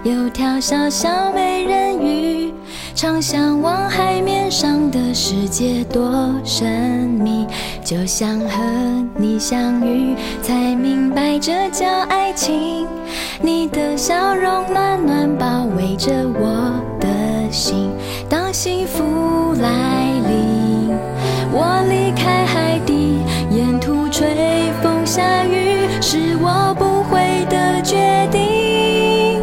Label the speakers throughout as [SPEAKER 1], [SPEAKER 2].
[SPEAKER 1] 有条小小美人鱼，常向往海面上的世界多神秘，就像和你相遇，才明白这叫爱情。你的笑容暖暖包围着我的心，当幸福来临，我离开海底，沿途吹风下雨，是我不会的决定。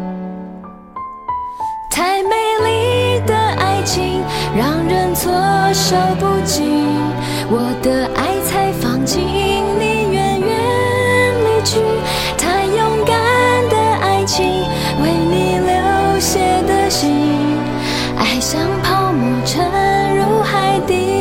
[SPEAKER 1] 太美丽的爱情让人措手不及，我的爱才放晴，你远远离去。太勇敢的爱情，为你流血的心，爱像泡沫沉入海底。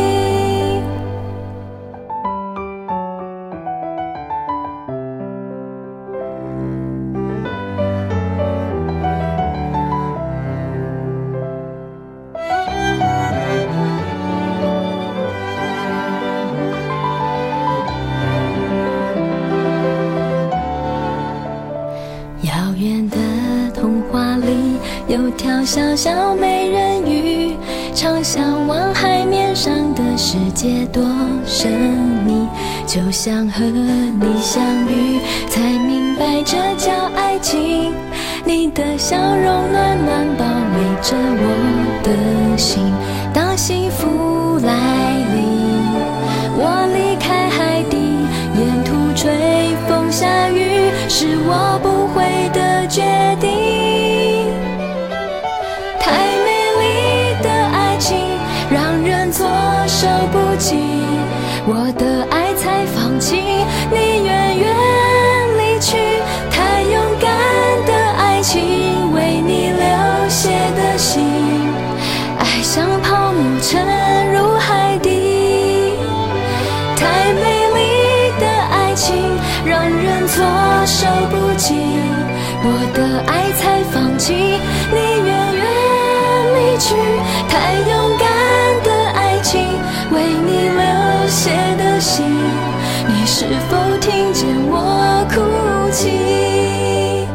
[SPEAKER 1] 遥远的童话里有条小小美人鱼，常向往海面上的世界多神秘，就像和你相遇，才明白这叫爱情。你的笑容暖暖包围着我的心，当幸福来临，我离开海底，沿途吹风下雨，是我不会的决定。太美丽的爱情让人措手不及，我的爱才放晴，你远远离去。太勇敢的爱情，为你流血的心，爱像泡沫沉入海底。太美丽的爱情让人措手不及，我的爱才放晴，你远远离去。太勇敢的爱情，为你流血的心，你是否听见我哭泣？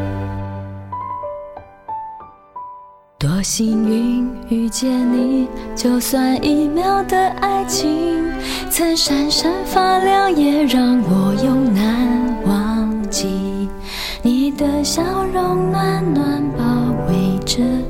[SPEAKER 1] 多幸运遇见你，就算一秒的爱情，曾闪闪发亮，也让我永难忘记。你的笑容暖暖包围着